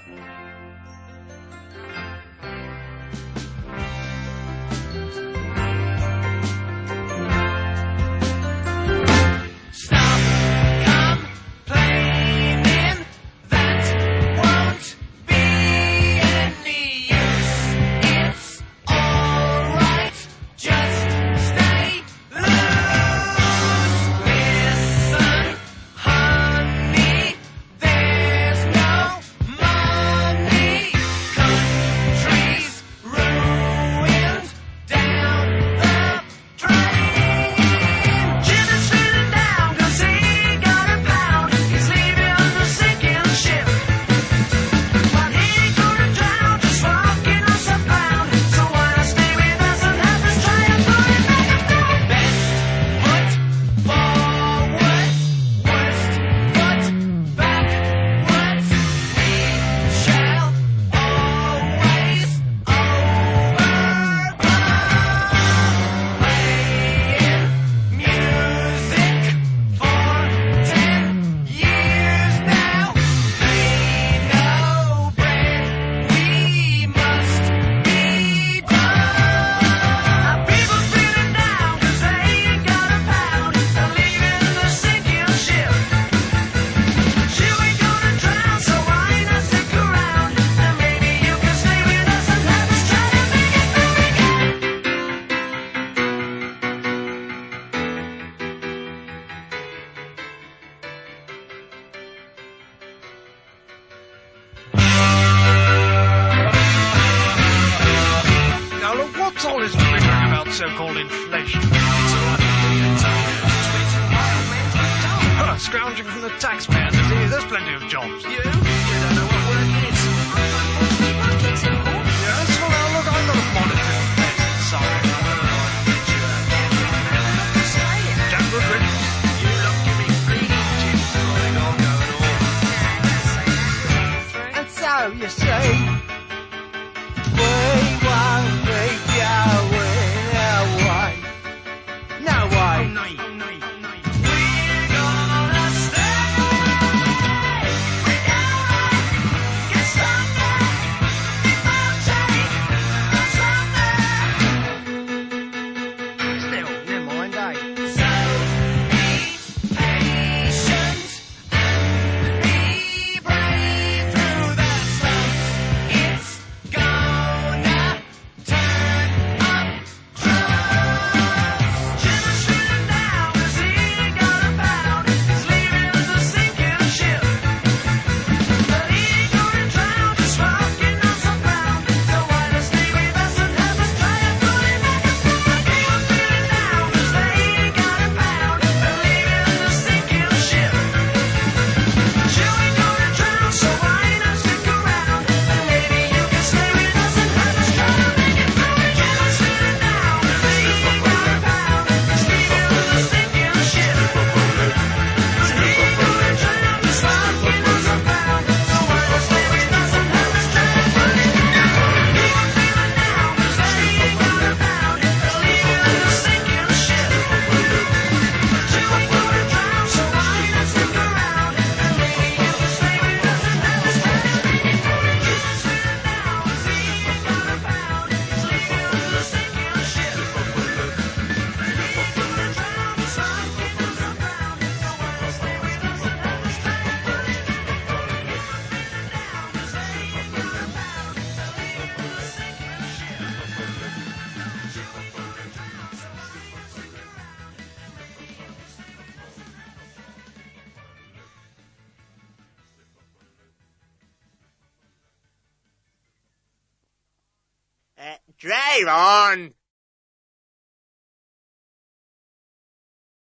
What's all this bickering about so-called inflation? It's all right. Scrounging from the taxpayer. There's plenty of jobs. You don't know what work is. Yes, well now look, I'm not a monetary peasant, sorry. Jack Woodbridge. You look to me bleeding Jim Floyd all going on. And so you see, we won't be going away. No way. We're gonna stay. We're gonna get stronger. It won't take much longer. Still, never mind, eh? So be patient and be brave through the slumps. It's gonna turn up trust. Jim's shooting down 'cause he got a pound. He's leaving the sinking ship. But he ain't gonna drown, just rocking us around. So why not stay with us and have us try and pull him back up? People feeling down 'cause they ain't got a pound. They're leaving the sinking ship. You ain't gonna drown, so why not stick around? And maybe you can stay with us and have us try to make it through. Jim's feeling down 'cause they ain't got a pound. He's leaving the sinking ship. But he ain't gonna drown, just rocking us around. So why not stay with us and have us try to pull him back up? People feeling down 'cause they ain't got a pound. They're leaving the sinking ship. But you ain't gonna drown, so why not stick around? And maybe you can stay with us and have us try to make it through. Jim's feeling down 'cause he ain't got a pound. He's leaving the sinking ship. But he ain't gonna drown, just rocking us around. So why not stay with us and have us try to pull him back up? People feeling down 'cause they ain't got a pound. They're leaving the sinking ship. But you ain't gonna drown, so why not stick around? Drive on!